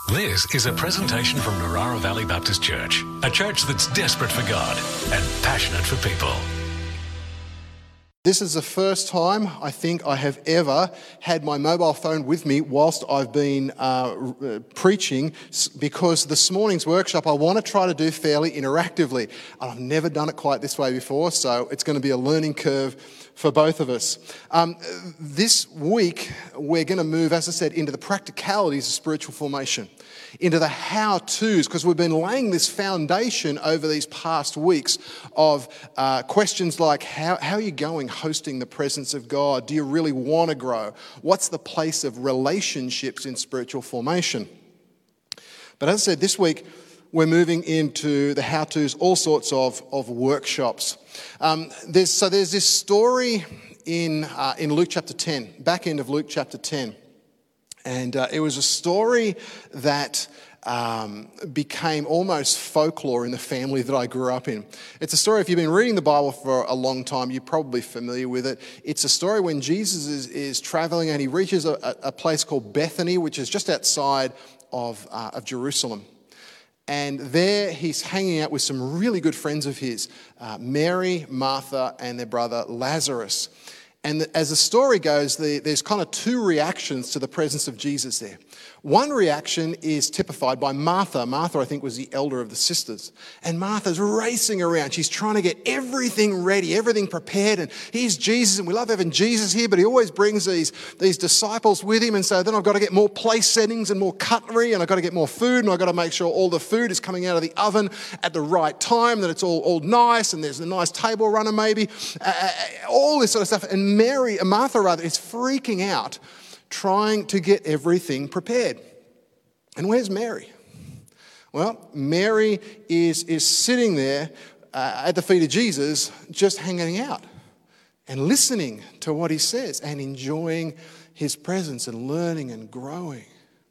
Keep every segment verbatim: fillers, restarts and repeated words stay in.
This is a presentation from Narara Valley Baptist Church, a church that's desperate for God and passionate for people. This is the first time I think I have ever had my mobile phone with me whilst I've been uh, preaching, because this morning's workshop I want to try to do fairly interactively. I've never done it quite this way before, so it's going to be a learning curve for both of us. Um, this week we're going to move, as I said, into the practicalities of spiritual formation, into the how-tos, because we've been laying this foundation over these past weeks of uh, questions like, how, how are you going hosting the presence of God? Do you really want to grow? What's the place of relationships in spiritual formation? But as I said, this week we're moving into the how-tos, all sorts of, of workshops. Um, there's, so there's this story in, uh, in Luke chapter ten, back end of Luke chapter ten. And uh, it was a story that um, became almost folklore in the family that I grew up in. It's a story, if you've been reading the Bible for a long time, you're probably familiar with it. It's a story when Jesus is, is traveling and he reaches a, a place called Bethany, which is just outside of, uh, of Jerusalem. And there he's hanging out with some really good friends of his, uh, Mary, Martha, and their brother Lazarus. And as the story goes, the, there's kind of two reactions to the presence of Jesus there. One reaction is typified by Martha. Martha, I think, was the elder of the sisters. And Martha's racing around. She's trying to get everything ready, everything prepared. And here's Jesus, and we love having Jesus here, but he always brings these, these disciples with him. And so then I've got to get more place settings and more cutlery, and I've got to get more food, and I've got to make sure all the food is coming out of the oven at the right time, that it's all, all nice, and there's a nice table runner maybe, uh, all this sort of stuff. And Mary, Martha rather, is freaking out, trying to get everything prepared. And where's Mary? Well, Mary is, is sitting there uh, at the feet of Jesus, just hanging out and listening to what he says and enjoying his presence and learning and growing.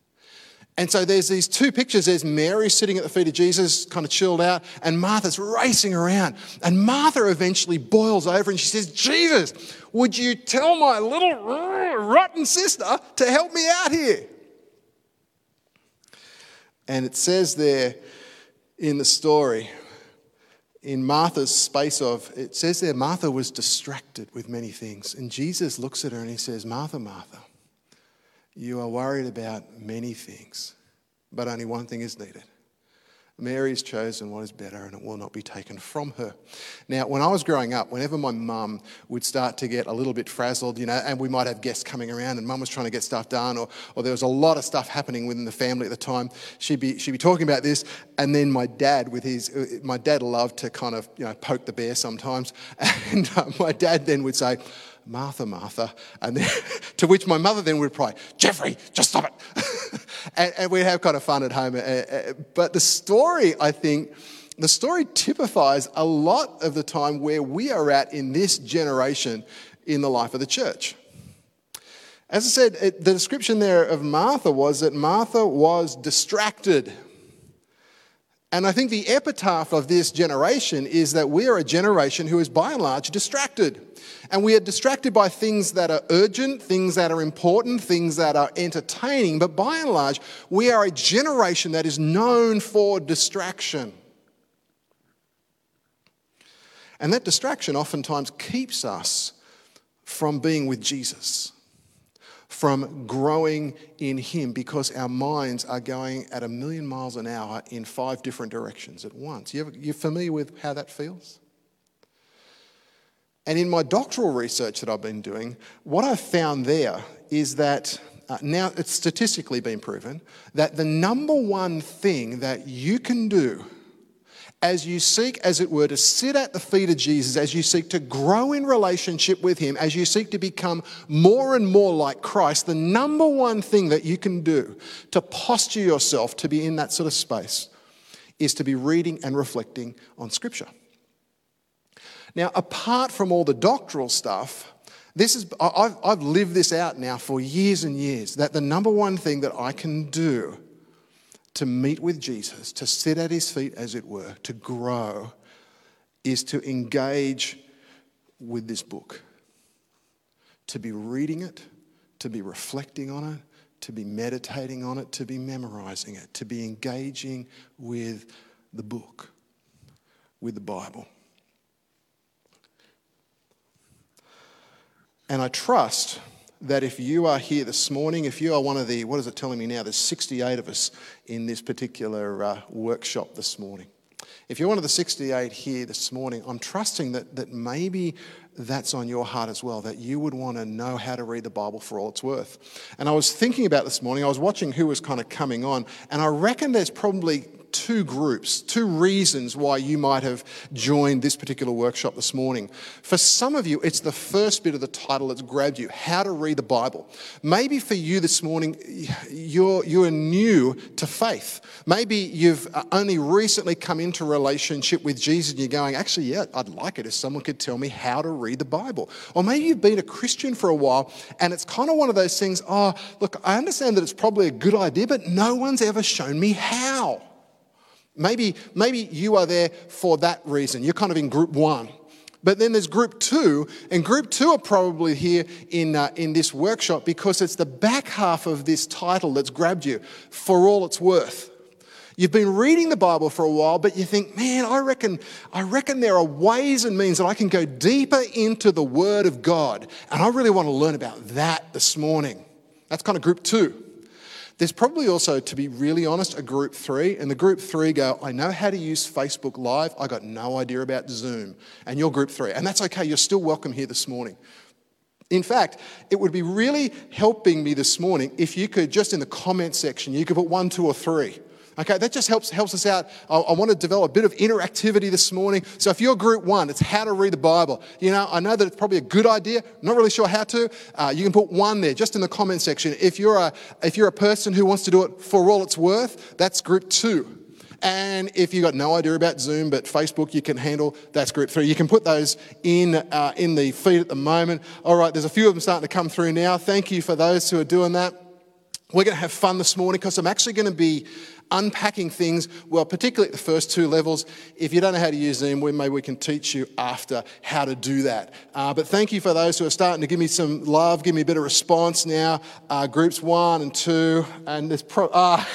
And so there's these two pictures. There's Mary sitting at the feet of Jesus, kind of chilled out, and Martha's racing around. And Martha eventually boils over and she says, Jesus, would you tell my little rotten sister to help me out here? And it says there in the story, in Martha's space of, it says there, Martha was distracted with many things. And Jesus looks at her and he says, Martha, Martha, you are worried about many things, but only one thing is needed. Mary's chosen what is better, and it will not be taken from her. Now, when I was growing up, whenever my mum would start to get a little bit frazzled, you know, and we might have guests coming around and mum was trying to get stuff done, or, or there was a lot of stuff happening within the family at the time, she'd be, she'd be talking about this, and then my dad with his, my dad loved to kind of, you know, poke the bear sometimes, and uh, my dad then would say, Martha, Martha, and then, to which my mother then would reply, Jeffrey, just stop it. and, and we'd have kind of fun at home. But the story, I think, the story typifies a lot of the time where we are at in this generation in the life of the church. As I said, it, the description there of Martha was that Martha was distracted. And I think the epitaph of this generation is that we are a generation who is by and large distracted. And we are distracted by things that are urgent, things that are important, things that are entertaining. But by and large, we are a generation that is known for distraction. And that distraction oftentimes keeps us from being with Jesus, from growing in him, because our minds are going at a million miles an hour in five different directions at once. You ever, you familiar with how that feels? And in my doctoral research that I've been doing, what I've found there is that, uh, now it's statistically been proven, that the number one thing that you can do as you seek, as it were, to sit at the feet of Jesus, as you seek to grow in relationship with him, as you seek to become more and more like Christ, the number one thing that you can do to posture yourself to be in that sort of space is to be reading and reflecting on Scripture. Now, apart from all the doctoral stuff, this is I've, I've lived this out now for years and years, that the number one thing that I can do to meet with Jesus, to sit at his feet, as it were, to grow, is to engage with this book, to be reading it, to be reflecting on it, to be meditating on it, to be memorizing it, to be engaging with the book, with the Bible. And I trust that if you are here this morning, if you are one of the, what is it telling me now, there's sixty-eight of us in this particular uh, workshop this morning. If you're one of the sixty-eight here this morning, I'm trusting that, that maybe that's on your heart as well, that you would want to know how to read the Bible for all it's worth. And I was thinking about this morning, I was watching who was kind of coming on, and I reckon there's probably two groups, two reasons why you might have joined this particular workshop this morning. For some of you, it's the first bit of the title that's grabbed you, how to read the Bible. Maybe for you this morning, you're, you're new to faith. Maybe you've only recently come into a relationship with Jesus and you're going, actually, yeah, I'd like it if someone could tell me how to read the Bible. Or maybe you've been a Christian for a while and it's kind of one of those things, oh, look, I understand that it's probably a good idea, but no one's ever shown me how. Maybe, maybe you are there for that reason. You're kind of in group one. But then there's group two, and group two are probably here in, uh, in this workshop because it's the back half of this title that's grabbed you, for all it's worth. You've been reading the Bible for a while, but you think, man, I reckon, I reckon there are ways and means that I can go deeper into the Word of God, and I really want to learn about that this morning. That's kind of group two. There's probably also, to be really honest, a group three. And the group three go, I know how to use Facebook Live. I got no idea about Zoom. And you're group three. And that's okay. You're still welcome here this morning. In fact, it would be really helping me this morning if you could, just in the comment section, you could put one, two, or three. Okay, that just helps helps us out. I, I want to develop a bit of interactivity this morning. So if you're group one, it's how to read the Bible. You know, I know that it's probably a good idea. Not really sure how to. Uh, you can put one there, just in the comment section. If you're a if you're a person who wants to do it for all it's worth, that's group two. And if you've got no idea about Zoom, but Facebook you can handle, that's group three. You can put those in uh, in the feed at the moment. All right, there's a few of them starting to come through now. Thank you for those who are doing that. We're going to have fun this morning because I'm actually going to be unpacking things, well, particularly at the first two levels. If you don't know how to use Zoom, maybe we can teach you after how to do that. Uh, but thank you for those who are starting to give me some love, give me a bit of response now. Uh, groups one and two, and there's pro... Uh,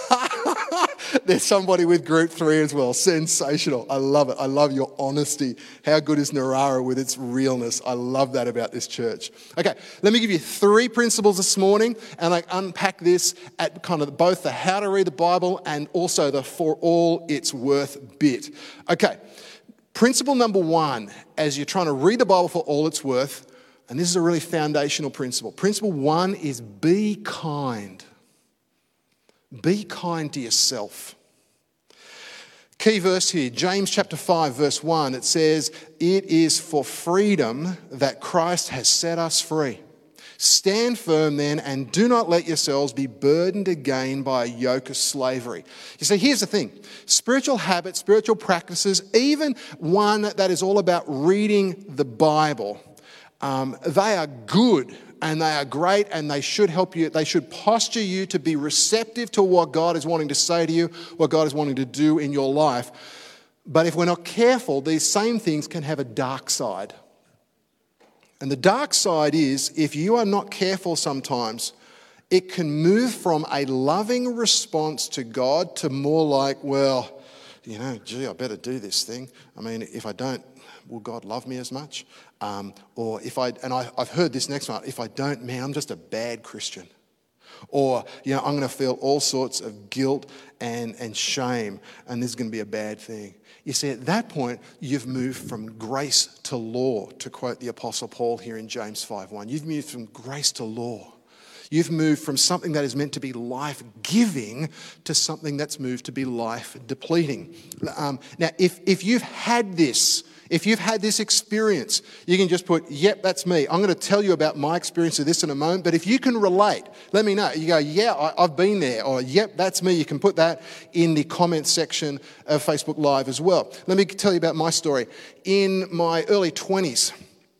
There's somebody with group three as well. Sensational. I love it. I love your honesty. How good is Narara with its realness? I love that about this church. Okay, let me give you three principles this morning and I unpack this at kind of both the how to read the Bible and also the for all it's worth bit. Okay, principle number one, as you're trying to read the Bible for all it's worth, and this is a really foundational principle. Principle one is be kind. Be kind to yourself. Key verse here, James chapter five, verse one, it says, it is for freedom that Christ has set us free. Stand firm then and do not let yourselves be burdened again by a yoke of slavery. You see, here's the thing. Spiritual habits, spiritual practices, even one that is all about reading the Bible, um, they are good. And they are great and they should help you. They should posture you to be receptive to what God is wanting to say to you, what God is wanting to do in your life. But if we're not careful, these same things can have a dark side. And the dark side is, if you are not careful sometimes, it can move from a loving response to God to more like, well, you know, gee, I better do this thing. I mean, if I don't, will God love me as much? Um, or if I, and I, I've heard this next one, if I don't, man, I'm just a bad Christian. Or, you know, I'm going to feel all sorts of guilt and, and shame, and this is going to be a bad thing. You see, at that point, you've moved from grace to law, to quote the Apostle Paul here in James five one. You've moved from grace to law. You've moved from something that is meant to be life-giving to something that's moved to be life-depleting. Um, now, if, if you've had this, If you've had this experience, you can just put, yep, that's me. I'm going to tell you about my experience of this in a moment. But if you can relate, let me know. You go, yeah, I, I've been there. Or, yep, that's me. You can put that in the comments section of Facebook Live as well. Let me tell you about my story. In my early twenties,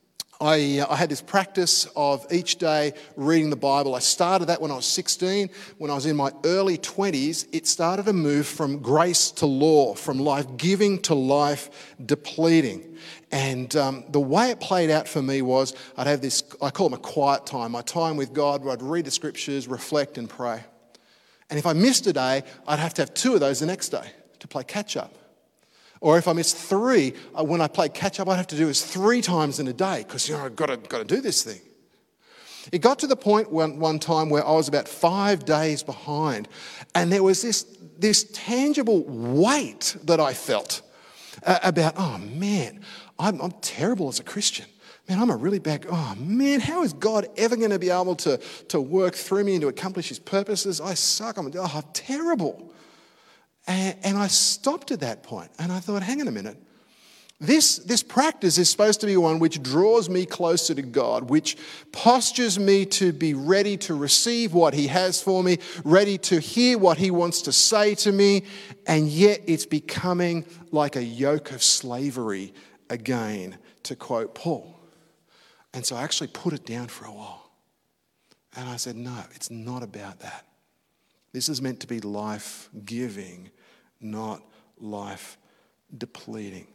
I, uh, I had this practice of each day reading the Bible. I started that when I was sixteen. When I was in my early twenties, it started to move from grace to law, from life-giving to life-depleting. And um, the way it played out for me was I'd have this, I call it my quiet time, my time with God where I'd read the scriptures, reflect and pray. And if I missed a day, I'd have to have two of those the next day to play catch-up. Or if I missed three, uh, when I played catch-up, I'd have to do this three times in a day because, you know, I've got to, got to do this thing. It got to the point one, one time where I was about five days behind, and there was this, this tangible weight that I felt uh, about, oh, man, I'm, I'm terrible as a Christian. Man, I'm a really bad, oh man, how is God ever going to be able to, to work through me and to accomplish his purposes? I suck, I'm, oh, I'm terrible. And, and I stopped at that point and I thought, hang on a minute. This, this practice is supposed to be one which draws me closer to God, which postures me to be ready to receive what he has for me, ready to hear what he wants to say to me, and yet it's becoming like a yoke of slavery again, to quote Paul. And so I actually put it down for a while. And I said, no, it's not about that. This is meant to be life-giving, not life-depleting.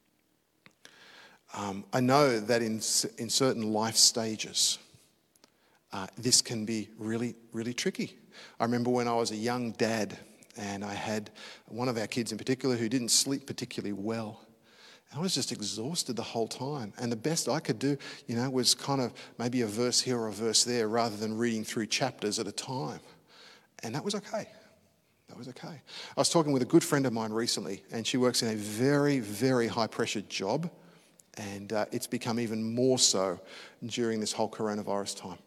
Um, I know that in in certain life stages, uh, this can be really, really tricky. I remember when I was a young dad, and I had one of our kids in particular who didn't sleep particularly well. I was just exhausted the whole time. And the best I could do, you know, was kind of maybe a verse here or a verse there rather than reading through chapters at a time. And that was okay. That was okay. I was talking with a good friend of mine recently, and she works in a very, very high-pressure job, and uh, it's become even more so during this whole coronavirus time.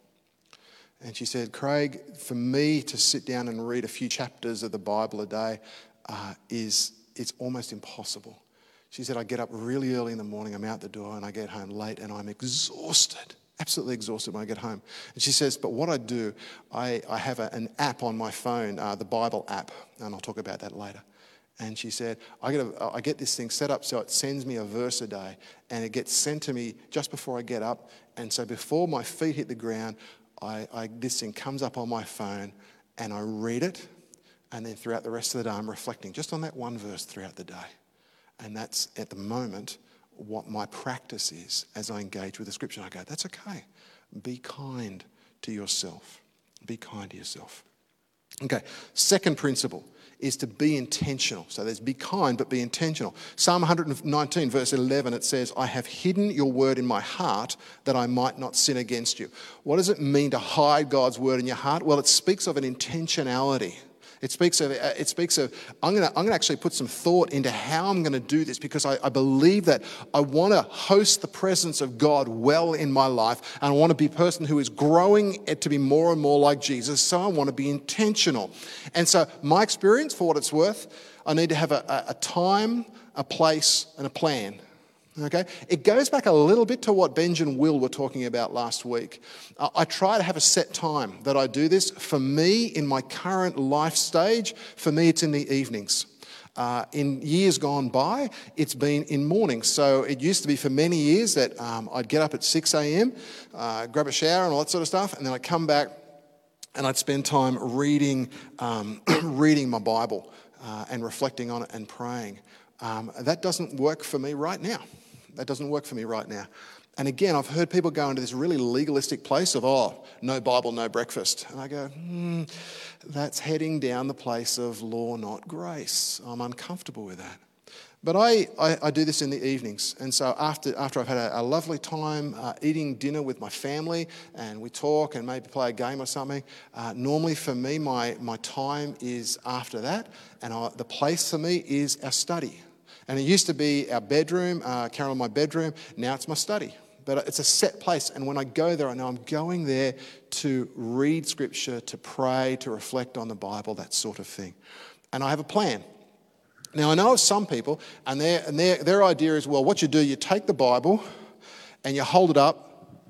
And she said, Craig, for me to sit down and read a few chapters of the Bible a day uh, is it's almost impossible. She said, I get up really early in the morning, I'm out the door, and I get home late, and I'm exhausted. Absolutely exhausted when I get home. And she says, but what I do, I, I have a, an app on my phone, uh, the Bible app, and I'll talk about that later. And she said, I get, a, I get this thing set up so it sends me a verse a day, and it gets sent to me just before I get up. And so before my feet hit the ground, I, I, this thing comes up on my phone, and I read it, and then throughout the rest of the day, I'm reflecting just on that one verse throughout the day. And that's, at the moment, what my practice is as I engage with the scripture. I go, that's okay. Be kind to yourself. Be kind to yourself. Okay, second principle is to be intentional. So there's be kind, but be intentional. Psalm one nineteen, verse eleven, it says, I have hidden your word in my heart that I might not sin against you. What does it mean to hide God's word in your heart? Well, it speaks of an intentionality. It speaks of, it speaks of I'm going to I'm going to actually put some thought into how I'm going to do this because I, I believe that I want to host the presence of God well in my life, and I want to be a person who is growing to be more and more like Jesus, so I want to be intentional. And so my experience, for what it's worth, I need to have a, a time, a place, and a plan. Okay, it goes back a little bit to what Benj and Will were talking about last week. Uh, I try to have a set time that I do this. For me, in my current life stage, for me it's in the evenings. Uh, in years gone by, it's been in mornings. So it used to be for many years that um, I'd get up at six a.m., uh, grab a shower and all that sort of stuff, and then I'd come back and I'd spend time reading, um, reading my Bible uh, and reflecting on it and praying. Um, that doesn't work for me right now. That doesn't work for me right now. And again, I've heard people go into this really legalistic place of, oh, no Bible, no breakfast. And I go, hmm, that's heading down the place of law, not grace. I'm uncomfortable with that. But I, I, I do this in the evenings. And so after after I've had a, a lovely time uh, eating dinner with my family, and we talk and maybe play a game or something, uh, normally for me, my, my time is after that. And I, the place for me is our study. And it used to be our bedroom, uh, Carol, my bedroom. Now it's my study. But it's a set place. And when I go there, I know I'm going there to read scripture, to pray, to reflect on the Bible, that sort of thing. And I have a plan. Now, I know of some people, and their, and their, their idea is, well, what you do, you take the Bible and you hold it up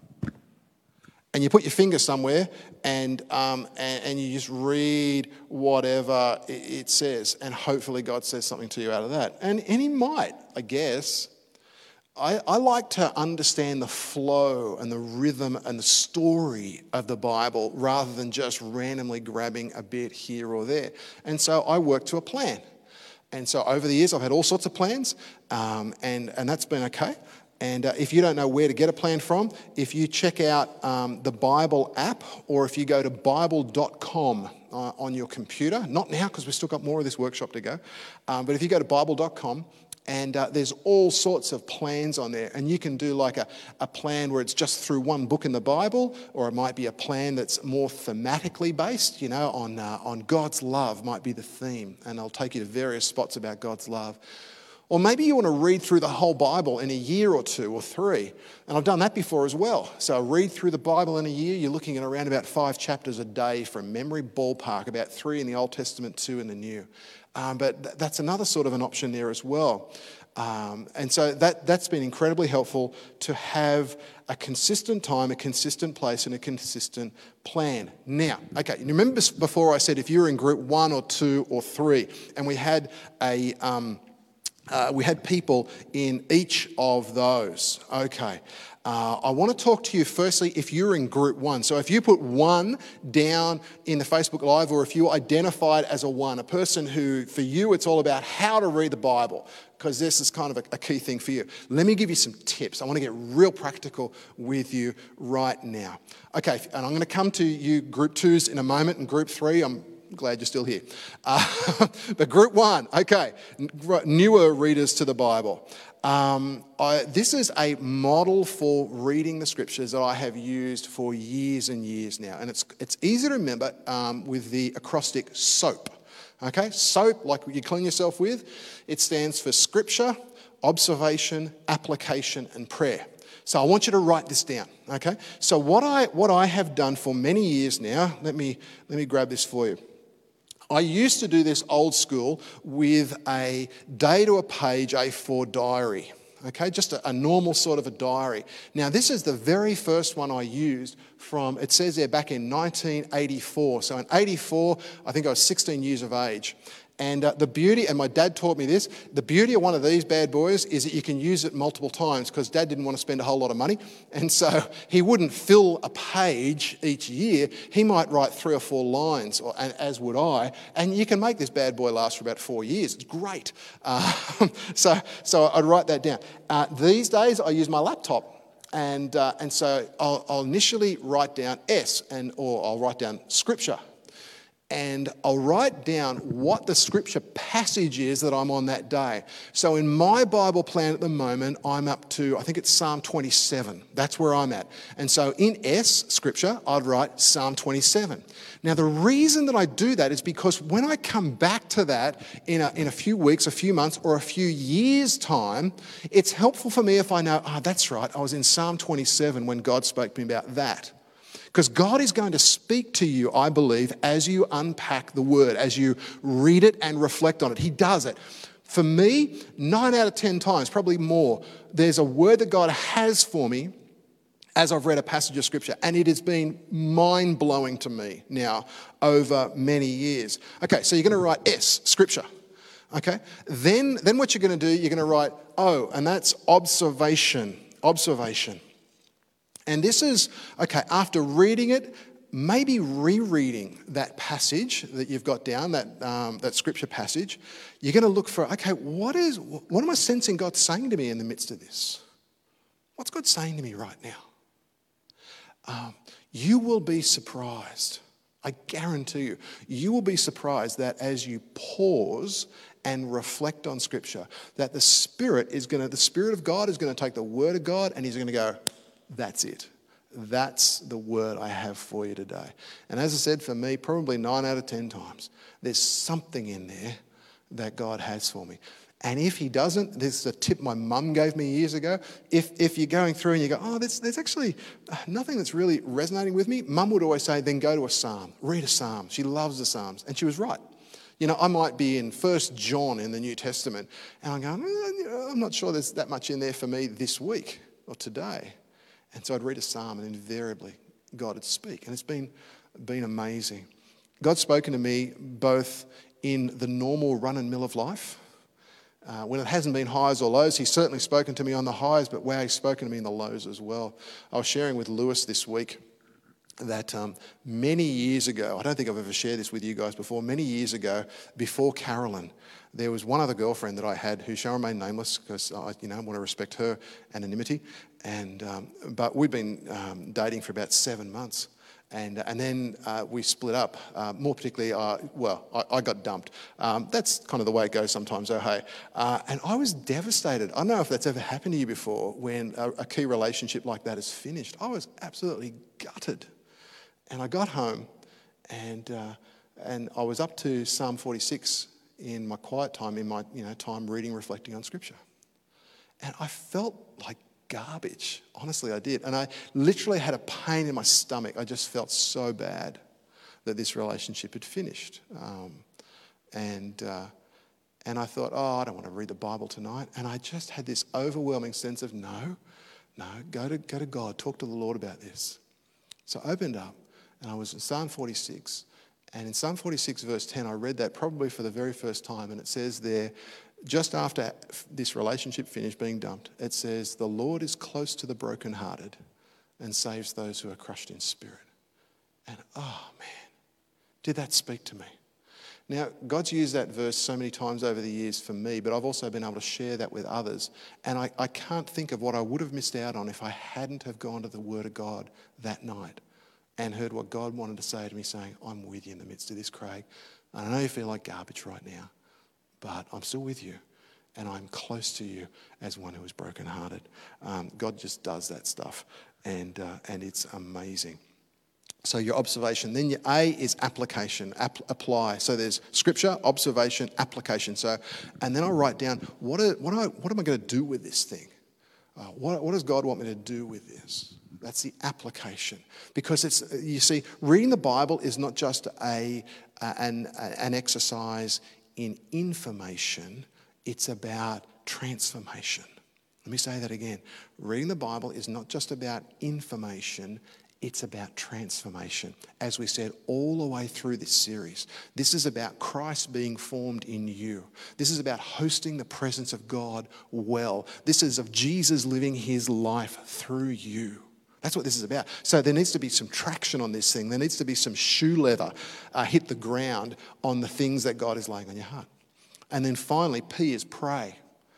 and you put your finger somewhere and, um, and, and you just read whatever it says, and hopefully God says something to you out of that. And, and he might, I guess. I, I like to understand the flow and the rhythm and the story of the Bible rather than just randomly grabbing a bit here or there. And so I work to a plan. And so over the years, I've had all sorts of plans, um, and, and that's been okay. And uh, if you don't know where to get a plan from, if you check out um, the Bible app, or if you go to bible dot com uh, on your computer, not now because we've still got more of this workshop to go, um, but if you go to bible dot com, and uh, there's all sorts of plans on there, and you can do like a, a plan where it's just through one book in the Bible, or it might be a plan that's more thematically based, you know, on, uh, on God's love might be the theme, and I'll take you to various spots about God's love. Or maybe you want to read through the whole Bible in a year or two or three. And I've done that before as well. So read through the Bible in a year. You're looking at around about five chapters a day from memory, ballpark, about three in the Old Testament, two in the New. Um, but th- that's another sort of an option there as well. Um, and so that, that's been incredibly helpful to have a consistent time, a consistent place, and a consistent plan. Now, okay, you remember before I said if you were in group one or two or three, and we had a... Um, Uh, we had people in each of those. Okay. Uh, I want to talk to you firstly if you're in group one. So if you put one down in the Facebook Live, or if you identified as a one, a person who, for you, it's all about how to read the Bible, because this is kind of a, a key thing for you. Let me give you some tips. I want to get real practical with you right now. Okay, and I'm going to come to you group twos in a moment, and group three, I'm glad you're still here. Uh, but group one, okay, newer readers to the Bible. Um, I, this is a model for reading the scriptures that I have used for years and years now. And it's it's easy to remember um, with the acrostic SOAP. Okay, SOAP, like you clean yourself with, it stands for scripture, observation, application, and prayer. So I want you to write this down, okay? So what I what I have done for many years now, let me let me grab this for you. I used to do this old school with a day to a page A four diary, okay? Just a, a normal sort of a diary. Now, this is the very first one I used from, it says there, back in nineteen eighty-four. So in eighty-four, I think I was sixteen years of age. And uh, the beauty, and my dad taught me this, the beauty of one of these bad boys is that you can use it multiple times, because Dad didn't want to spend a whole lot of money. And so he wouldn't fill a page each year. He might write three or four lines, or, and as would I. And you can make this bad boy last for about four years. It's great. Uh, so, so I'd write that down. Uh, these days, I use my laptop. And, uh, and so I'll, I'll initially write down S, and or I'll write down scripture. And I'll write down what the scripture passage is that I'm on that day. So in my Bible plan at the moment, I'm up to, I think it's Psalm twenty-seven. That's where I'm at. And so in S, scripture, I'd write Psalm twenty-seven. Now the reason that I do that is because when I come back to that in a, in a few weeks, a few months, or a few years' time, it's helpful for me if I know, ah, oh, that's right, I was in Psalm twenty-seven when God spoke to me about that. Because God is going to speak to you, I believe, as you unpack the word, as you read it and reflect on it. He does it. For me, nine out of ten times, probably more, there's a word that God has for me as I've read a passage of scripture. And it has been mind-blowing to me now over many years. Okay, so you're going to write S, scripture. Okay, then, then what you're going to do, you're going to write O, and that's observation, observation. And this is, okay, after reading it, maybe rereading that passage that you've got down, that um, that scripture passage, you're going to look for, okay, what is, what am I sensing God saying to me in the midst of this? What's God saying to me right now? Um, you will be surprised. I guarantee you, you will be surprised that as you pause and reflect on scripture, that the Spirit is going to, the Spirit of God is going to take the word of God and he's going to go, that's it. That's the word I have for you today. And as I said, for me, probably nine out of ten times, there's something in there that God has for me. And if he doesn't, this is a tip my mum gave me years ago. If if you're going through and you go, oh, there's, there's actually nothing that's really resonating with me, Mum would always say, then go to a psalm. Read a psalm. She loves the psalms. And she was right. You know, I might be in First John in the New Testament, and I'm going, eh, I'm not sure there's that much in there for me this week or today. And so I'd read a psalm, and invariably God would speak. And it's been, been amazing. God's spoken to me both in the normal run and mill of life, Uh, when it hasn't been highs or lows, he's certainly spoken to me on the highs, but wow, he's spoken to me in the lows as well. I was sharing with Lewis this week that um, many years ago, I don't think I've ever shared this with you guys before, many years ago, before Carolyn, there was one other girlfriend that I had who shall remain nameless because I you know, want to respect her anonymity. And um, but we'd been um, dating for about seven months. And, and then uh, we split up. Uh, more particularly, uh, well, I, I got dumped. Um, that's kind of the way it goes sometimes, oh hey. Uh, and I was devastated. I don't know if that's ever happened to you before when a, a key relationship like that is finished. I was absolutely gutted. And I got home and uh, and I was up to Psalm forty-six in my quiet time, in my you know time reading, reflecting on Scripture. And I felt like garbage. Honestly, I did. And I literally had a pain in my stomach. I just felt so bad that this relationship had finished. Um, and uh, and I thought, oh, I don't want to read the Bible tonight. And I just had this overwhelming sense of, no, no, go to, go to God, talk to the Lord about this. So I opened up and I was in Psalm forty-six. And in Psalm forty-six, verse ten, I read that probably for the very first time. And it says there, just after this relationship finished being dumped, it says, the Lord is close to the brokenhearted and saves those who are crushed in spirit. And oh man, did that speak to me? Now, God's used that verse so many times over the years for me, but I've also been able to share that with others. And I, I can't think of what I would have missed out on if I hadn't have gone to the Word of God that night and heard what God wanted to say to me, saying, I'm with you in the midst of this, Craig. I know you feel like garbage right now, but I'm still with you, and I'm close to you as one who is brokenhearted. Um, God just does that stuff, and uh, and it's amazing. So your observation. Then your A is application, app- apply. So there's scripture, observation, application. So, and then I write down, what, are, what, are, what am I going to do with this thing? Uh, what, what does God want me to do with this? That's the application. Because it's, you see, reading the Bible is not just a an, an exercise in information, it's about transformation. Let me say that again. Reading the Bible is not just about information, it's about transformation. As we said all the way through this series, this is about Christ being formed in you. This is about hosting the presence of God well. This is of Jesus living his life through you. That's what this is about. So there needs to be some traction on this thing. There needs to be some shoe leather uh, hit the ground on the things that God is laying on your heart. And then finally, P is pray.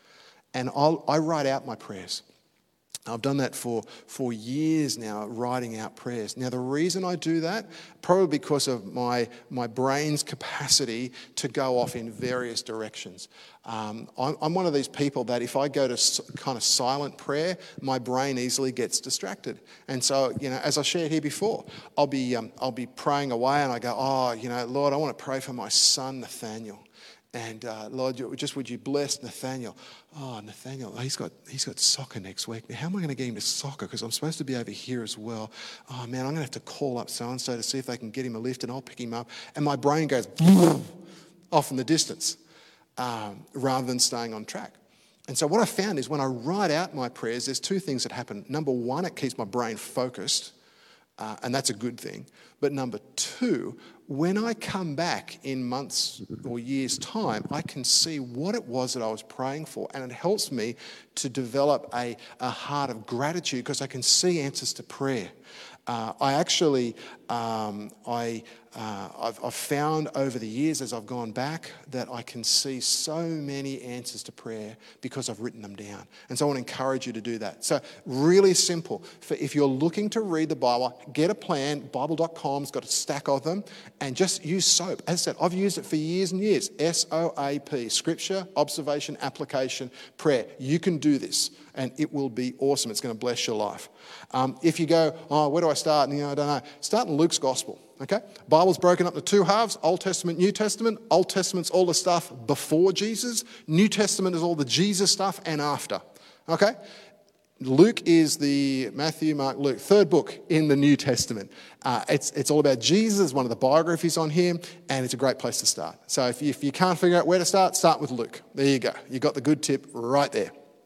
And I'll, I write out my prayers. I've done that for, for years now, writing out prayers. Now, the reason I do that, probably because of my, my brain's capacity to go off in various directions. Um, I'm, I'm one of these people that if I go to s- kind of silent prayer, my brain easily gets distracted. And so, you know, as I shared here before, I'll be, um, I'll be praying away and I go, oh, you know, Lord, I want to pray for my son, Nathaniel. And uh, Lord, just would you bless Nathaniel? Oh, Nathaniel, he's got he's got soccer next week. How am I going to get him to soccer? Because I'm supposed to be over here as well. Oh man, I'm going to have to call up so-and-so to see if they can get him a lift and I'll pick him up. And my brain goes off in the distance um, rather than staying on track. And so what I found is when I write out my prayers, there's two things that happen. Number one, it keeps my brain focused. Uh, and that's a good thing. But number two, when I come back in months or years' time, I can see what it was that I was praying for. And it helps me to develop a, a heart of gratitude because I can see answers to prayer. Uh, I actually, um, I, uh, I've, I've found over the years as I've gone back that I can see so many answers to prayer because I've written them down. And so I want to encourage you to do that. So really simple. For if you're looking to read the Bible, get a plan. Bible dot com's got a stack of them. And just use SOAP. As I said, I've used it for years and years. S O A P. Scripture, observation, application, prayer. You can do this. And it will be awesome. It's going to bless your life. Um, if you go, oh, where do I start? And, you know, I don't know. Start in Luke's Gospel, okay? Bible's broken up into two halves, Old Testament, New Testament. Old Testament's all the stuff before Jesus. New Testament is all the Jesus stuff and after, okay? Luke is the Matthew, Mark, Luke, third book in the New Testament. Uh, it's it's all about Jesus, one of the biographies on him, and it's a great place to start. So if you, if you can't figure out where to start, start with Luke. There you go. You got the good tip right there.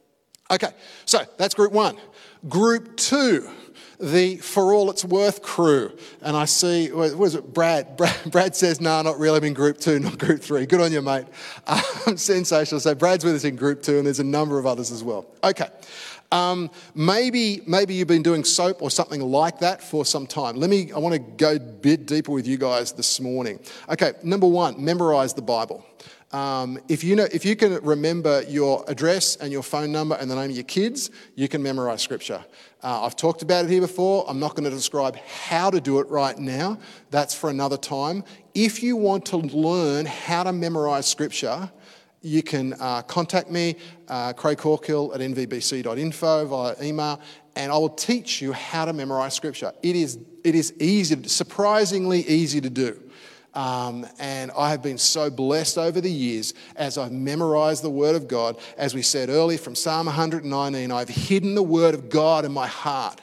Okay, so that's group one. Group two, the For All It's Worth crew. And I see, what is it, Brad? Brad, Brad says, no, not really, I'm in group two, not group three. Good on you, mate. Um, sensational. So Brad's with us in group two, and there's a number of others as well. Okay. Um, maybe maybe you've been doing SOAP or something like that for some time. Let me, I want to go a bit deeper with you guys this morning. Okay, number one, memorize the Bible. Um, if you know, if you can remember your address and your phone number and the name of your kids, you can memorize scripture. Uh, I've talked about it here before. I'm not going to describe how to do it right now. That's for another time. If you want to learn how to memorize scripture, you can uh, contact me, uh, Craig Corkill at n v b c dot info via email, and I will teach you how to memorize scripture. It is it is easy, surprisingly easy to do. Um, and I have been so blessed over the years as I've memorized the Word of God. As we said earlier from Psalm one nineteen, I've hidden the Word of God in my heart.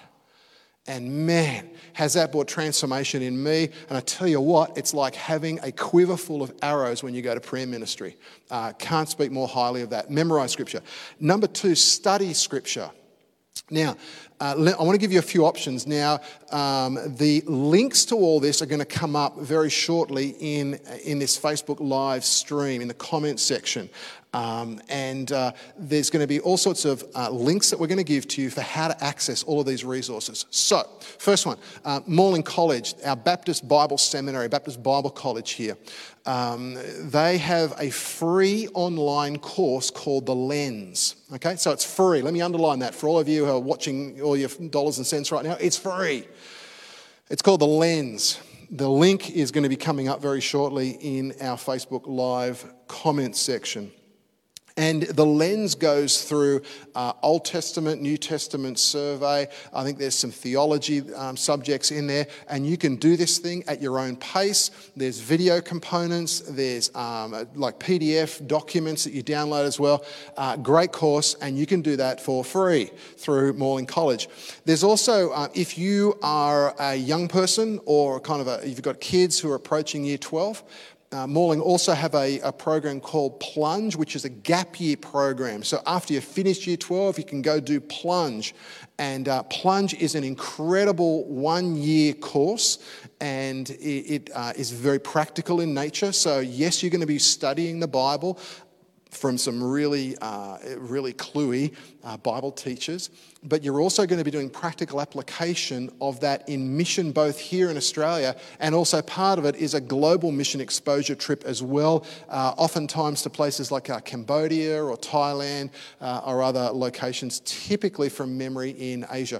And man, has that brought transformation in me. And I tell you what, it's like having a quiver full of arrows when you go to prayer ministry. Uh, can't speak more highly of that. Memorize Scripture. Number two, study Scripture. Now, uh, I want to give you a few options. Now, um, the links to all this are going to come up very shortly in, in this Facebook live stream, in the comments section. Um, and uh, there's going to be all sorts of uh, links that we're going to give to you for how to access all of these resources. So, first one, uh, Morling College, our Baptist Bible Seminary, Baptist Bible College here. Um, they have a free online course called The Lens. Okay, so it's free. Let me underline that for all of you who are watching all your dollars and cents right now. It's free. It's called The Lens. The link is going to be coming up very shortly in our Facebook Live comments section. And the lens goes through uh, Old Testament, New Testament survey. I think there's some theology um, subjects in there. And you can do this thing at your own pace. There's video components. There's um, like P D F documents that you download as well. Uh, great course. And you can do that for free through Morling College. There's also, uh, if you are a young person or kind of a, if you've got kids who are approaching year twelve, Uh, Morling also have a, a program called Plunge, which is a gap year program. So after you've finished year twelve, you can go do Plunge. And uh, Plunge is an incredible one-year course, and it, it uh, is very practical in nature. So yes, you're going to be studying the Bible from some really, uh, really cluey uh, Bible teachers, but you're also going to be doing practical application of that in mission both here in Australia, and also part of it is a global mission exposure trip as well, uh, oftentimes to places like uh, Cambodia or Thailand uh, or other locations, typically from memory in Asia.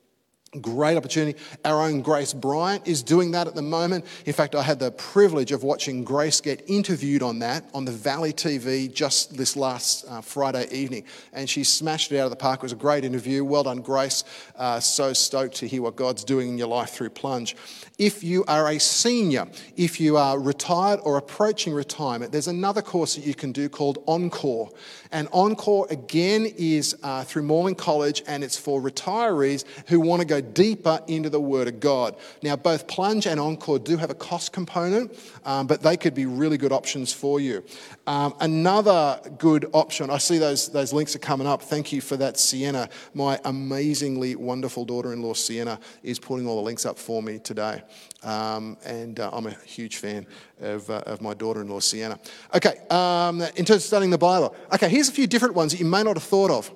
Great opportunity. Our own Grace Bryant is doing that at the moment. In fact, I had the privilege of watching Grace get interviewed on that on the Valley T V just this last uh, Friday evening. And she smashed it out of the park. It was a great interview. Well done, Grace. Uh, so stoked to hear what God's doing in your life through Plunge. If you are a senior, if you are retired or approaching retirement, there's another course that you can do called Encore. And Encore, again, is uh, through Morling College, and it's for retirees who want to go deeper into the Word of God. Now, both Plunge and Encore do have a cost component, um, but they could be really good options for you. Um, another good option, I see those, those links are coming up. Thank you for that, Sienna. My amazingly wonderful daughter-in-law, Sienna, is putting all the links up for me today. Um, and uh, I'm a huge fan of, uh, of my daughter-in-law, Sienna. Okay, um, in terms of studying the Bible. Okay, here's a few different ones that you may not have thought of.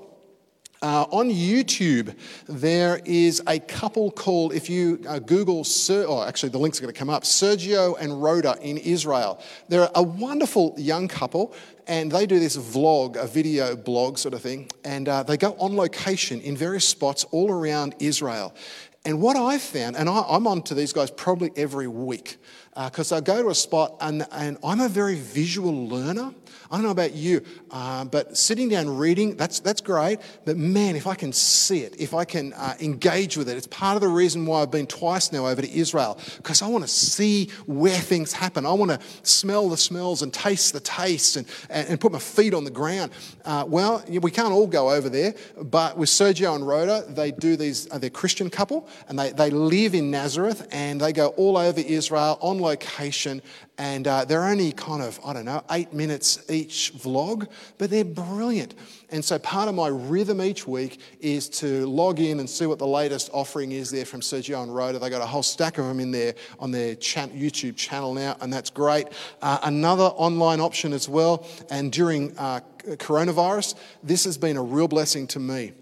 Uh, on YouTube, there is a couple called, if you uh, Google, Ser- oh, actually the links are going to come up, Sergio and Rhoda in Israel. They're a wonderful young couple, and they do this vlog, a video blog sort of thing, and uh, they go on location in various spots all around Israel. And what I've found, and I, I'm on to these guys probably every week, because uh, I go to a spot and, and I'm a very visual learner. I don't know about you, uh, but sitting down reading, that's that's great. But man, if I can see it, if I can uh, engage with it, it's part of the reason why I've been twice now over to Israel, because I want to see where things happen. I want to smell the smells and taste the tastes and, and, and put my feet on the ground. Uh, well, we can't all go over there, but with Sergio and Rhoda, they do these, uh, they're a Christian couple, and they, they live in Nazareth, and they go all over Israel on location, and uh, they're only kind of, I don't know, eight minutes each vlog, but they're brilliant. And so part of my rhythm each week is to log in and see what the latest offering is there from Sergio and Rhoda. They got a whole stack of them in there on their chan- YouTube channel now, and that's great. Uh, another online option as well, and during uh, coronavirus, this has been a real blessing to me.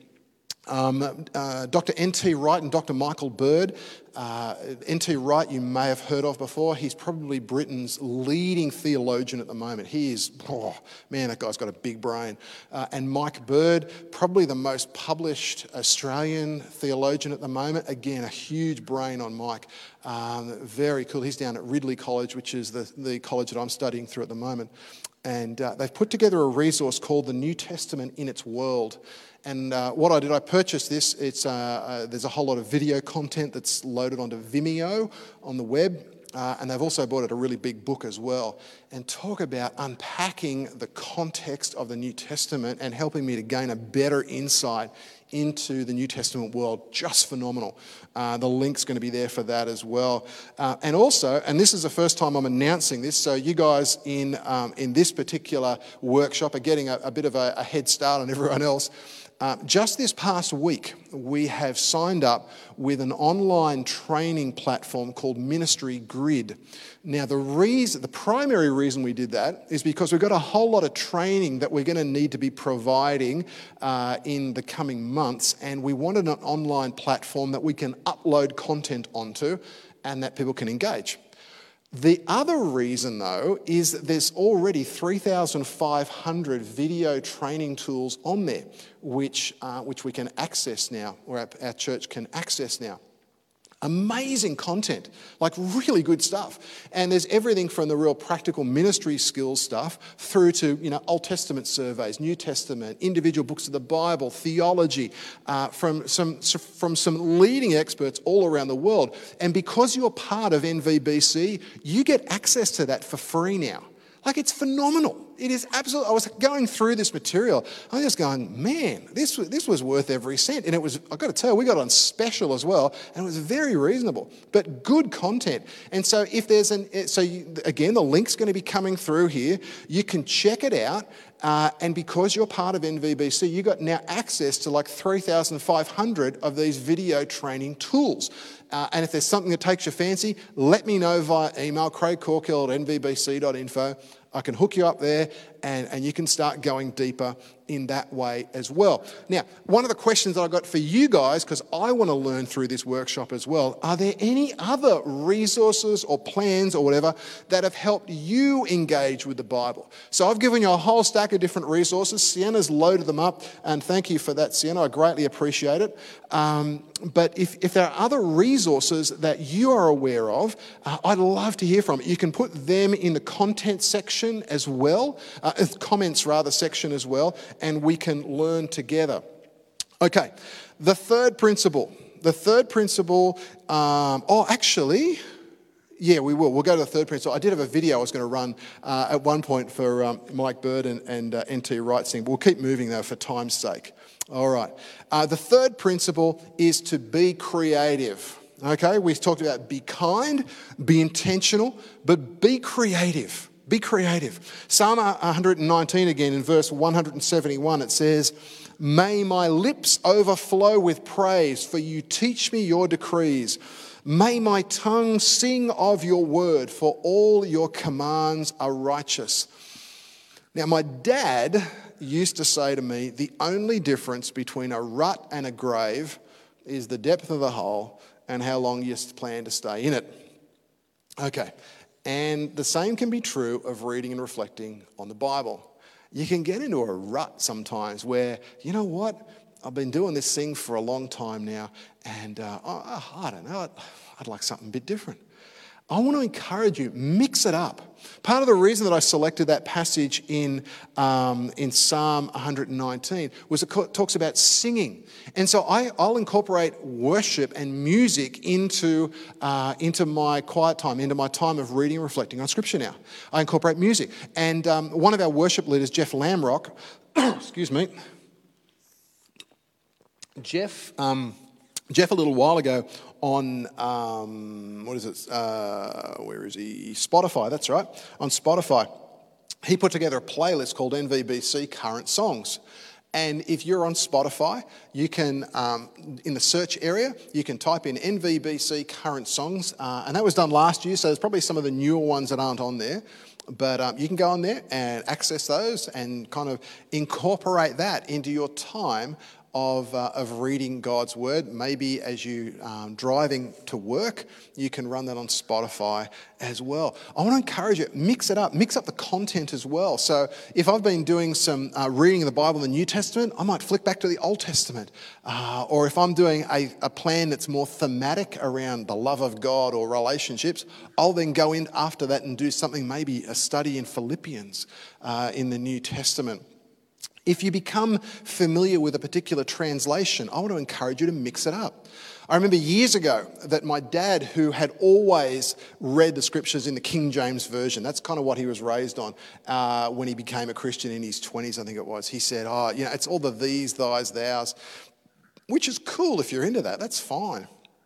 Um, uh, Doctor N T Wright and Doctor Michael Bird. Uh, N T Wright you may have heard of before. He's probably Britain's leading theologian at the moment. He is, oh man, that guy's got a big brain. Uh, and Mike Bird, probably the most published Australian theologian at the moment. Again, a huge brain on Mike. Um, very cool. He's down at Ridley College, which is the, the college that I'm studying through at the moment. And uh, they've put together a resource called The New Testament in Its World. And uh, what I did, I purchased this. It's uh, uh, there's a whole lot of video content that's loaded onto Vimeo on the web. Uh, and they've also bought it a really big book as well. And talk about unpacking the context of the New Testament and helping me to gain a better insight into the New Testament world. Just phenomenal. Uh, the link's going to be there for that as well. Uh, and also, and this is the first time I'm announcing this, so you guys in um, in this particular workshop are getting a, a bit of a, a head start on everyone else. Uh, just this past week, we have signed up with an online training platform called Ministry Grid. Now, the reason, the primary reason we did that is because we've got a whole lot of training that we're going to need to be providing uh, in the coming months, and we wanted an online platform that we can upload content onto and that people can engage. The other reason, though, is that there's already three thousand five hundred video training tools on there, which uh, which we can access now, or our, our church can access now. Amazing content, like really good stuff. And there's everything from the real practical ministry skills stuff through to, you know, Old Testament surveys, New Testament, individual books of the Bible, theology, uh, from some from some leading experts all around the world. And because you're part of N V B C, you get access to that for free now. Like, it's phenomenal. It is absolutely. I was going through this material. I was just going, man, this this was worth every cent. And it was, I've got to tell you, we got it on special as well, and it was very reasonable, but good content. And so if there's an, so you, again, the link's going to be coming through here. You can check it out. Uh, and because you're part of N V B C, you got now access to like three thousand five hundred of these video training tools. Uh, and if there's something that takes your fancy, let me know via email, craig corkill at n v b c dot info. I can hook you up there, and, and you can start going deeper in that way as well. Now, one of the questions that I got for you guys, because I want to learn through this workshop as well, are there any other resources or plans or whatever that have helped you engage with the Bible? So I've given you a whole stack of different resources. Sienna's loaded them up, and thank you for that, Sienna. I greatly appreciate it. Um, but if, if there are other resources that you are aware of, uh, I'd love to hear from you. You can put them in the content section as well, uh, comments rather section as well, and we can learn together. Okay, the third principle. The third principle, um, oh, actually, yeah, we will. We'll go to the third principle. I did have a video I was going to run uh, at one point for um, Mike Bird and, and uh, N T Wright thing. We'll keep moving, though, for time's sake. All right. Uh, the third principle is to be creative. Okay, we talked about be kind, be intentional, but be creative. Be creative. Psalm one nineteen again in verse one seventy-one, it says, "May my lips overflow with praise, for you teach me your decrees. May my tongue sing of your word, for all your commands are righteous." Now, my dad used to say to me, the only difference between a rut and a grave is the depth of the hole and how long you plan to stay in it. Okay. And the same can be true of reading and reflecting on the Bible. You can get into a rut sometimes where, you know what, I've been doing this thing for a long time now, and uh, I, I don't know, I'd, I'd like something a bit different. I want to encourage you, mix it up. Part of the reason that I selected that passage in um, in Psalm one nineteen was it talks about singing. And so I, I'll incorporate worship and music into, uh, into my quiet time, into my time of reading and reflecting on Scripture now. I incorporate music. And um, one of our worship leaders, Jeff Lamrock, excuse me, Jeff... Um, Jeff, a little while ago, on, um, what is it, uh, where is he? Spotify, that's right, on Spotify. He put together a playlist called N V B C Current Songs. And if you're on Spotify, you can, um, in the search area, you can type in N V B C Current Songs. Uh, and that was done last year, so there's probably some of the newer ones that aren't on there. But um, you can go on there and access those and kind of incorporate that into your time of uh, of reading God's Word. Maybe as you um, driving to work, you can run that on Spotify as well. I want to encourage you, mix it up, mix up the content as well. So if I've been doing some uh, reading of the Bible in the New Testament, I might flick back to the Old Testament. Uh, or if I'm doing a, a plan that's more thematic around the love of God or relationships, I'll then go in after that and do something, maybe a study in Philippians uh, in the New Testament. If you become familiar with a particular translation, I want to encourage you to mix it up. I remember years ago that my dad, who had always read the scriptures in the King James Version, that's kind of what he was raised on uh, when he became a Christian in his twenties, I think it was. He said, oh, you know, it's all the these, thys, thous, which is cool if you're into that, that's fine.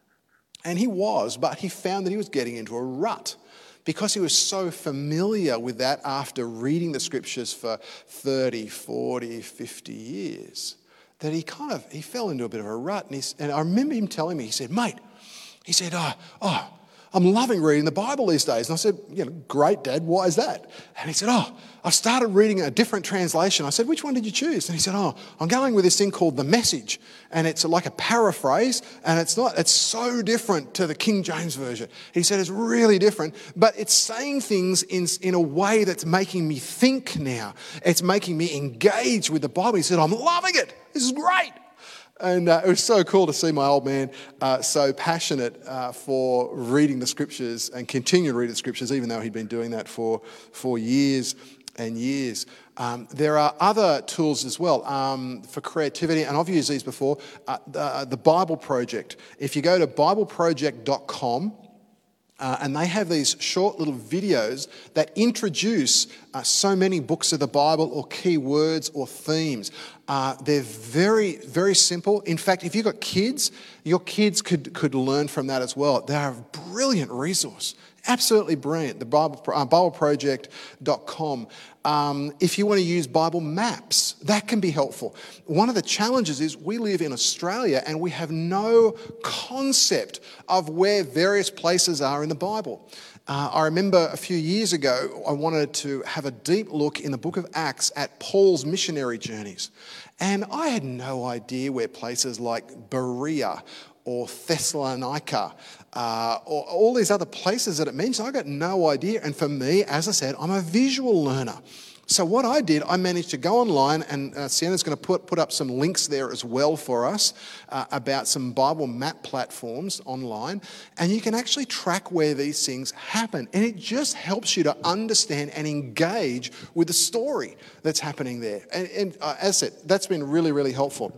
And he was, but he found that he was getting into a rut, because he was so familiar with that after reading the scriptures for thirty, forty, fifty years, that he kind of, he fell into a bit of a rut. And, he's, and I remember him telling me, he said, mate, he said, oh, oh, I'm loving reading the Bible these days. And I said, you know, great, Dad, why is that? And he said, oh, I've started reading a different translation. I said, which one did you choose? And he said, oh, I'm going with this thing called The Message. And it's like a paraphrase, and it's not, it's so different to the King James Version. He said, it's really different, but it's saying things in, in a way that's making me think now. It's making me engage with the Bible. He said, I'm loving it. This is great. And uh, it was so cool to see my old man uh, so passionate uh, for reading the scriptures and continue to read the scriptures, even though he'd been doing that for, for years and years. Um, there are other tools as well um, for creativity, and I've used these before. Uh, the, the Bible Project. If you go to bible project dot com, Uh, and they have these short little videos that introduce uh, so many books of the Bible or key words or themes. Uh, they're very, very simple. In fact, if you've got kids, your kids could, could learn from that as well. They're a brilliant resource. Absolutely brilliant. The Bible, uh, bible project dot com. Um, if you want to use Bible maps, that can be helpful. One of the challenges is we live in Australia and we have no concept of where various places are in the Bible. Uh, I remember a few years ago, I wanted to have a deep look in the book of Acts at Paul's missionary journeys. And I had no idea where places like Berea or Thessalonica, uh, or all these other places that it mentions. I got no idea. And for me, as I said, I'm a visual learner. So what I did, I managed to go online, and uh, Sienna's going to put, put up some links there as well for us uh, about some Bible map platforms online. And you can actually track where these things happen. And it just helps you to understand and engage with the story that's happening there. And, and uh, as I said, that's been really, really helpful.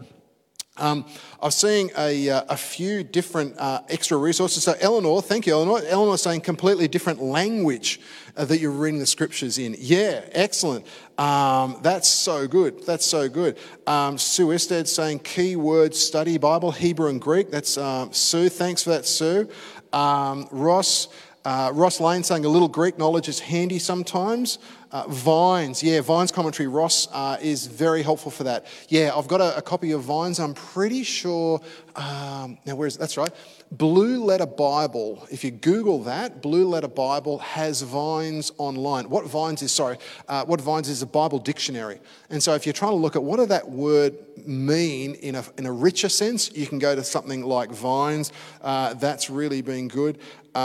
Um, I was seeing a, uh, a few different uh, extra resources. So Eleanor, thank you, Eleanor. Eleanor's saying completely different language uh, that you're reading the scriptures in. Yeah, excellent. Um, that's so good. That's so good. Um, Sue Ested saying key word study Bible, Hebrew and Greek. That's um, Sue. Thanks for that, Sue. Um, Ross. Uh, Ross Lane saying a little Greek knowledge is handy sometimes. Uh, Vines, yeah, Vines commentary, Ross, uh, is very helpful for that. Yeah, I've got a, a copy of Vines. I'm pretty sure, um, now where is it? That's right. Blue Letter Bible, if you Google that, Blue Letter Bible has Vines online. What Vines is, sorry, uh, what Vines is a Bible dictionary. And so if you're trying to look at what does that word mean in a, in a richer sense, you can go to something like Vines. Uh, that's really been good.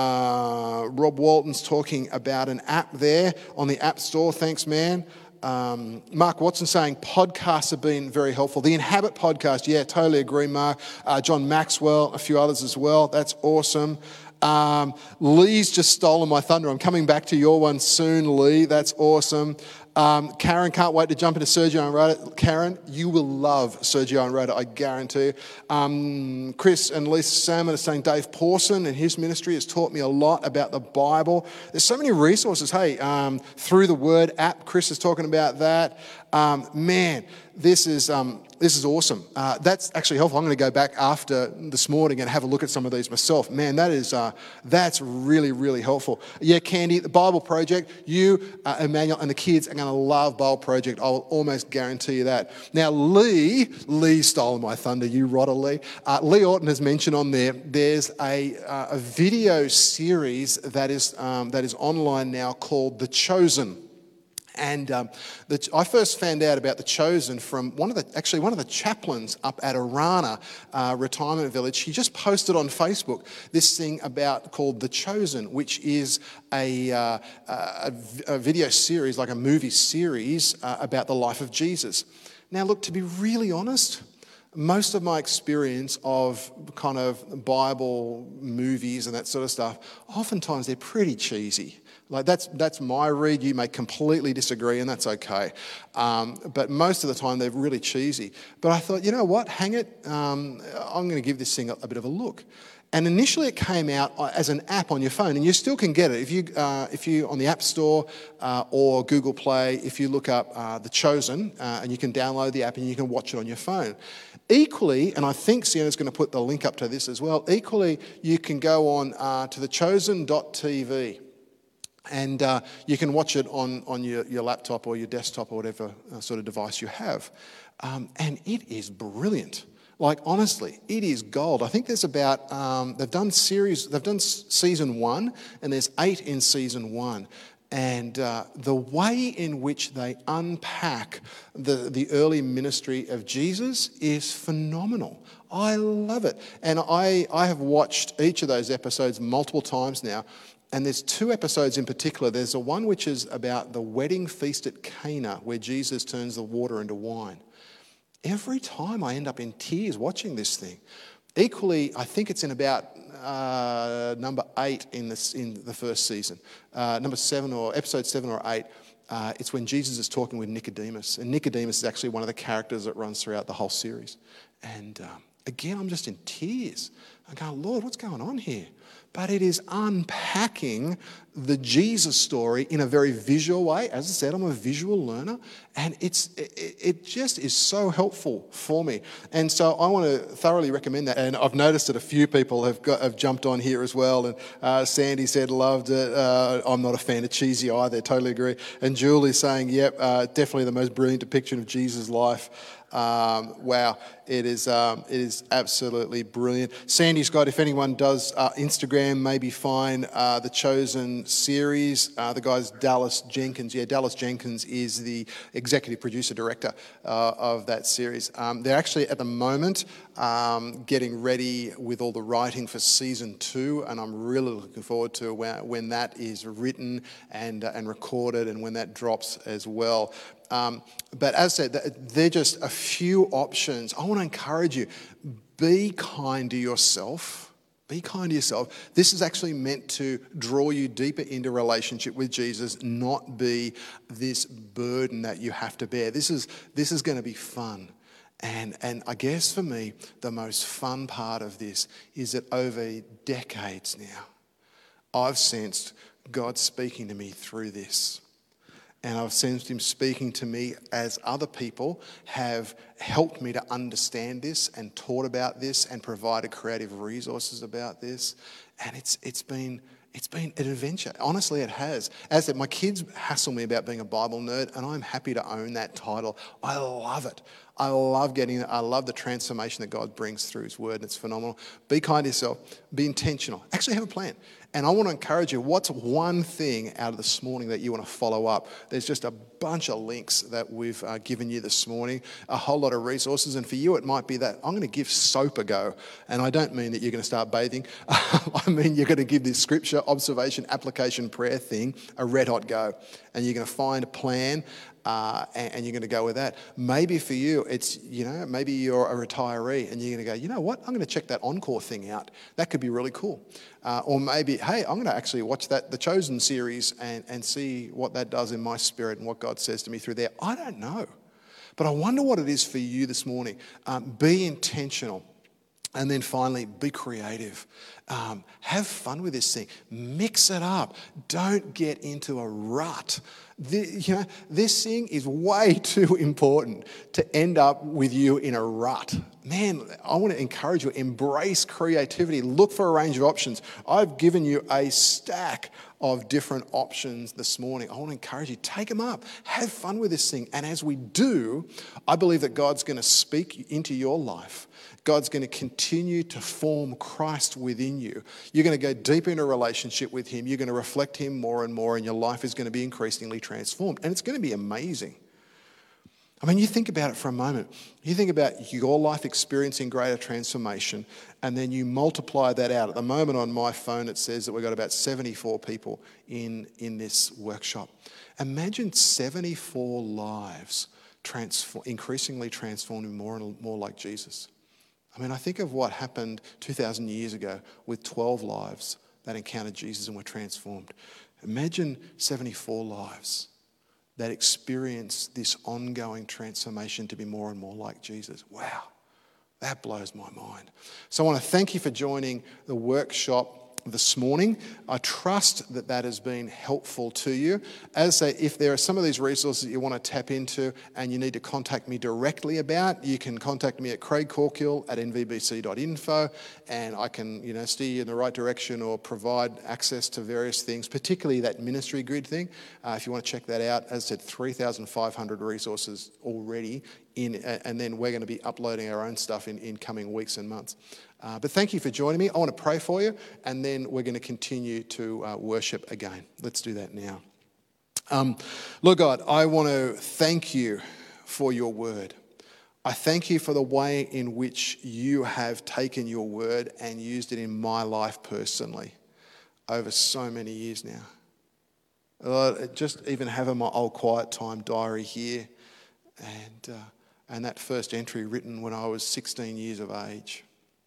Uh, Rob Walton's talking about an app there on the App Store. Thanks, man. Um, Mark Watson saying podcasts have been very helpful. The Inhabit podcast, yeah, totally agree, Mark. Uh, John Maxwell, a few others as well. That's awesome. Um, Lee's just stolen my thunder. I'm coming back to your one soon, Lee. That's awesome. Um, Karen, can't wait to jump into Sergio and Rhoda. Karen, you will love Sergio and Rhoda, I guarantee you. Um, Chris and Lisa Salmon are saying Dave Pawson and his ministry has taught me a lot about the Bible. There's so many resources. Hey, um, Through the Word app, Chris is talking about that. Um, man, this is um, this is awesome. Uh, that's actually helpful. I'm going to go back after this morning and have a look at some of these myself. Man, that is uh, that's really, really helpful. Yeah, Candy, the Bible Project, you, uh, Emmanuel, and the kids are going to love Bible Project. I'll almost guarantee you that. Now, Lee, Lee stole my thunder, you rotter, Lee. Uh, Lee Orton has mentioned on there, there's a, uh, a video series that is um, that is online now called The Chosen. And um, the, I first found out about The Chosen from one of the, actually one of the chaplains up at Arana uh, Retirement Village. He just posted on Facebook this thing about called The Chosen, which is a, uh, a, a video series, like a movie series uh, about the life of Jesus. Now, look, to be really honest, most of my experience of kind of Bible movies and that sort of stuff, oftentimes they're pretty cheesy. Like that's that's my read. You may completely disagree, and that's okay. Um, but most of the time, they're really cheesy. But I thought, you know what? Hang it. Um, I'm going to give this thing a, a bit of a look. And initially, it came out as an app on your phone, and you still can get it if you uh, if you on the App Store uh, or Google Play. If you look up uh, The Chosen, uh, and you can download the app and you can watch it on your phone. Equally, and I think Sienna's going to put the link up to this as well. Equally, you can go on uh, to the chosen dot t v. And uh, you can watch it on, on your, your laptop or your desktop or whatever uh, sort of device you have. Um, and it is brilliant. Like, honestly, it is gold. I think there's about, um, they've done series, they've done season one, and there's eight in season one. And uh, the way in which they unpack the, the early ministry of Jesus is phenomenal. I love it. And I, I have watched each of those episodes multiple times now. And there's two episodes in particular. There's the one which is about the wedding feast at Cana, where Jesus turns the water into wine. Every time I end up in tears watching this thing. Equally, I think it's in about uh, number eight in, this, in the first season. Uh, number seven or episode seven or eight, uh, it's when Jesus is talking with Nicodemus. And Nicodemus is actually one of the characters that runs throughout the whole series. And um, again, I'm just in tears. I go, Lord, what's going on here? But it is unpacking the Jesus story in a very visual way. As I said, I'm a visual learner, and it's it, it just is so helpful for me. And so I want to thoroughly recommend that. And I've noticed that a few people have got, have jumped on here as well. And uh, Sandy said loved it. Uh, I'm not a fan of cheesy either. Totally agree. And Julie's saying, yep, uh, definitely the most brilliant depiction of Jesus' life. Um, wow, it is um, it is absolutely brilliant. Sandy's got, if anyone does uh, Instagram, maybe find uh, The Chosen series. Uh, the guy's Dallas Jenkins. Yeah, Dallas Jenkins is the executive producer director uh, of that series. Um, they're actually at the moment um, getting ready with all the writing for season two, and I'm really looking forward to when, when that is written and uh, and recorded, and when that drops as well. Um, but as I said, they're just a few options. I want to encourage you, be kind to yourself. Be kind to yourself. This is actually meant to draw you deeper into relationship with Jesus, not be this burden that you have to bear. This is this is going to be fun. And, and I guess for me, the most fun part of this is that over decades now, I've sensed God speaking to me through this. And I've sensed him speaking to me as other people have helped me to understand this and taught about this and provided creative resources about this. And it's it's been it's been an adventure. Honestly, it has. As I said, my kids hassle me about being a Bible nerd, and I'm happy to own that title. I love it. I love getting it. I love the transformation that God brings through his word, and it's phenomenal. Be kind to yourself. Be intentional. Actually have a plan. And I want to encourage you, what's one thing out of this morning that you want to follow up? There's just a bunch of links that we've uh, given you this morning, a whole lot of resources. And for you, it might be that I'm going to give soap a go. And I don't mean that you're going to start bathing. I mean you're going to give this scripture, observation, application, prayer thing a red hot go. And you're going to find a plan uh, and, and you're going to go with that. Maybe for you, it's, you know, maybe you're a retiree and you're going to go, you know what, I'm going to check that Encore thing out. That could be really cool. Uh, or maybe, hey, I'm going to actually watch that The Chosen series and, and see what that does in my spirit and what God says to me through there. I don't know. But I wonder what it is for you this morning. Um, be intentional. And then finally, be creative. Um, have fun with this thing. Mix it up. Don't get into a rut. The, you know, this thing is way too important to end up with you in a rut. Man, I want to encourage you, embrace creativity. Look for a range of options. I've given you a stack of different options this morning. I want to encourage you, take them up. Have fun with this thing. And as we do, I believe that God's going to speak into your life. God's going to continue to form Christ within you. You're going to go deeper into a relationship with him. You're going to reflect him more and more, and your life is going to be increasingly transformed. And it's going to be amazing. I mean, you think about it for a moment. You think about your life experiencing greater transformation, and then you multiply that out. At the moment on my phone, it says that we've got about seventy-four people in, in this workshop. Imagine seventy-four lives transform, increasingly transformed more and more like Jesus. I mean, I think of what happened two thousand years ago with twelve lives that encountered Jesus and were transformed. Imagine seventy-four lives that experience this ongoing transformation to be more and more like Jesus. Wow, that blows my mind. So I want to thank you for joining the workshop this morning. I trust that that has been helpful to you. As I say, if there are some of these resources that you want to tap into and you need to contact me directly about, you can contact me at craig corkill at n v b c dot info, and I can, you know, steer you in the right direction or provide access to various things, particularly that ministry grid thing. Uh, if you want to check that out, as I said, three thousand five hundred resources already in, and then we're going to be uploading our own stuff in, in coming weeks and months. Uh, but thank you for joining me. I want to pray for you, and then we're going to continue to uh, worship again. Let's do that now. Um, Lord God, I want to thank you for your word. I thank you for the way in which you have taken your word and used it in my life personally over so many years now. Lord, just even having my old quiet time diary here, and uh, and that first entry written when I was sixteen years of age.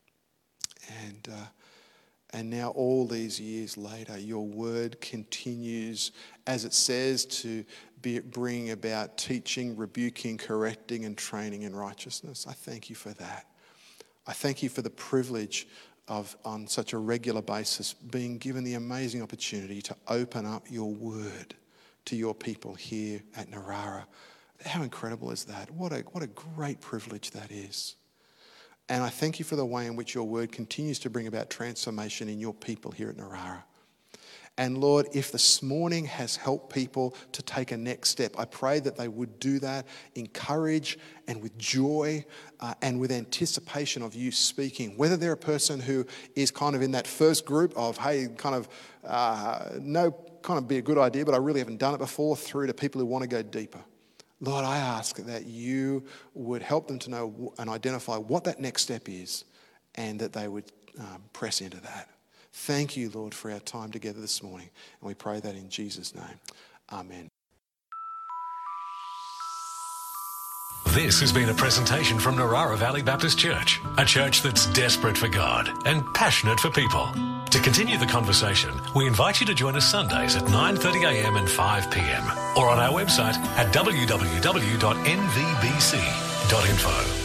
And uh, and now all these years later, your word continues, as it says, to be, bring about teaching, rebuking, correcting, and training in righteousness. I thank you for that. I thank you for the privilege of, on such a regular basis, being given the amazing opportunity to open up your word to your people here at Narara. How incredible is that? What a, what a great privilege that is. And I thank you for the way in which your word continues to bring about transformation in your people here at Narara. And Lord, if this morning has helped people to take a next step, I pray that they would do that in courage and with joy uh, and with anticipation of you speaking. Whether they're a person who is kind of in that first group of, hey, kind of, uh, no, kind of be a good idea, but I really haven't done it before, through to people who want to go deeper. Lord, I ask that you would help them to know and identify what that next step is, and that they would um, press into that. Thank you, Lord, for our time together this morning. And we pray that in Jesus' name. Amen. This has been a presentation from Narara Valley Baptist Church, a church that's desperate for God and passionate for people. To continue the conversation, we invite you to join us Sundays at nine thirty a m and five p m or on our website at w w w dot n v b c dot info.